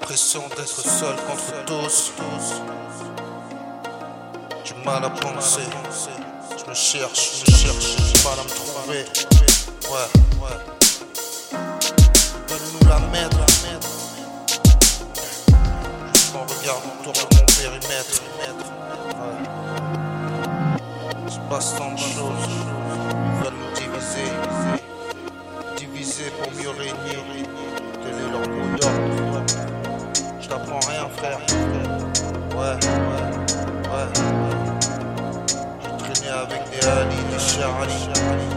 l'impression d'être seul contre tous. Du mal à penser. Je me cherche, j'ai du mal à me trouver. Ouais. Donne-nous la mettre. Juste qu'on regarde autour de mon périmètre. Il se passe tant de choses. Ils veulent nous diviser pour mieux régner. Quel est leur mot d'ordre? Je t'apprends rien, frère. Ouais. J'ai traîné avec des Ali, des Charlie.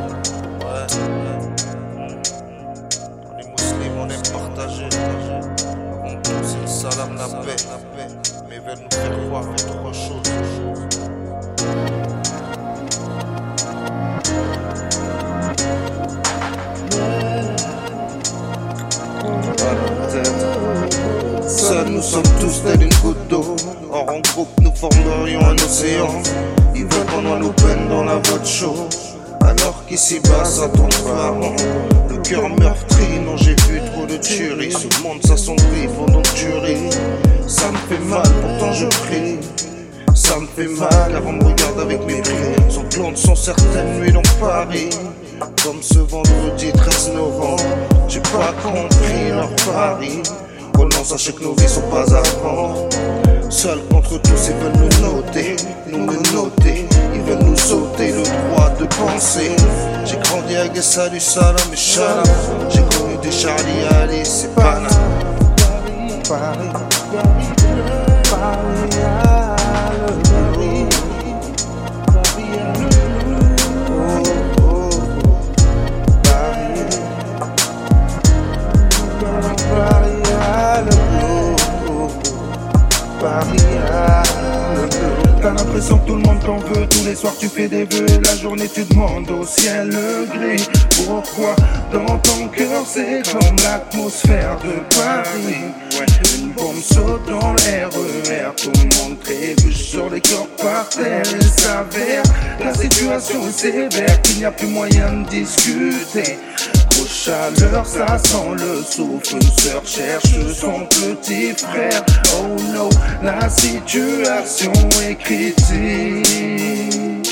On est musulmans, on aime partager. Avant tout, c'est le salam, la paix. Mais ils veulent nous faire croire à trois choses. Seuls nous sommes tous tels une goutte d'eau. Or en groupe nous formerions un océan. Ils veulent qu'on noie nos peines dans la vote chaude. Alors qu'ici-bas ça tombe rarement. Le cœur meurtri, non j'ai vu trop de tueries. Ce monde s'assombrit, faut donc tuerie. Ça me fait mal, pourtant je prie. Ça me fait mal car on me regarde avec mépris. Son plan de son certaines nuits dans Paris. Comme ce vendredi 13 novembre. J'ai pas compris leur pari. Oh non, sachez que nos vies sont pas à vendre. Seuls contre tous, ils veulent nous noter, nous menotter. Ils veulent nous sauter le droit de penser. J'ai grandi avec des salut salam et shalom. J'ai connu des Charlie Ali, c'est banal. Paris. T'as l'impression que tout le monde t'en veut. Tous les soirs tu fais des vœux et la journée tu demandes au ciel le gris. Pourquoi dans ton cœur c'est comme l'atmosphère de Paris? Une bombe saute dans l'air, tout le monde trébuche sur les corps par terre. Il s'avère, la situation est sévère, qu'il n'y a plus moyen de discuter. Grosse chaleur, ça sent le souffle. Une sœur cherche son petit frère. Oh no, la situation est critique.